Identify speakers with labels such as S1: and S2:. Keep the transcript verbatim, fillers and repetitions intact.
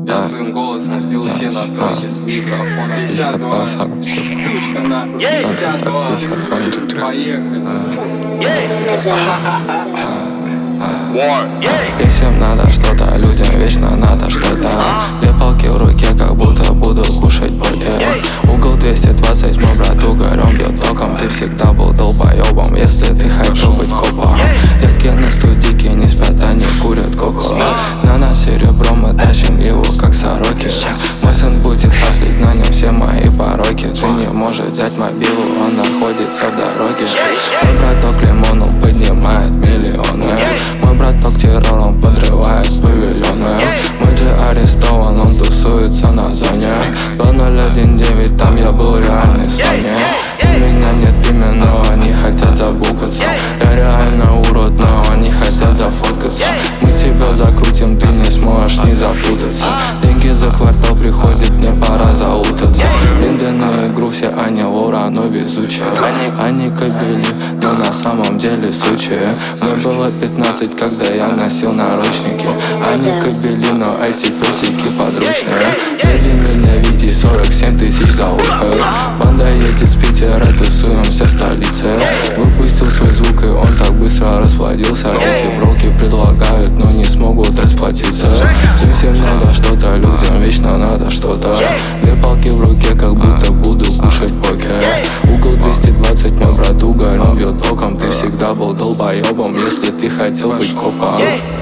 S1: Я своим голосом сбил все настройки с микрофона. пятьдесят два, сучка нахуй, пятьдесят два, поехали.
S2: Всем надо что-то, людям вечно надо что-то. Две палки в руке, как будто буду кушать бургер. Угол двести двадцать, мой брат угорем бьет током. Ты всегда был долбоебом, если ты хотел быть копом. Дядьки на студике не спят, они курят коко. На нас серебро, мы тащим его как сороки. Мой сын будет хаслить, на нем все мои пороки. Джинни может взять мобилу, он находится в дороге. Мой браток лимоном поднимает миллионы. Мой браток террором подрывает павильоны. Мой же арестован, он тусуется на зоне. Два ноль один девять, там я был реальный Соня. У меня нет имени, но они хотят забукаться. Я реально урод, но они хотят зафоткаться. Мы тебя закрутим, ты не сможешь не запутаться. Деньги за квартал приходят, мне пора заутаться. Линды на игру, все они Лора, но везучие. Они кобели, но на самом деле сучие. Мне было пятнадцать, когда я носил наручники. Они кобели, но эти песики подручные. Зови меня Вити, сорок семь тысяч за ухо. Банда едет с Питера, тусуемся в столице. Выпустил свой звук, и он так быстро расплодился. Эти броки предлагают, но не смогут расплатиться. Им всем надо что-то, людям вечно надо что-то. Две палки в руке, как будто буду кушать покер. Угол двести двадцать, мой брат угорем бьет током. Ты всегда был долбоебом, если ты хотел быть копом.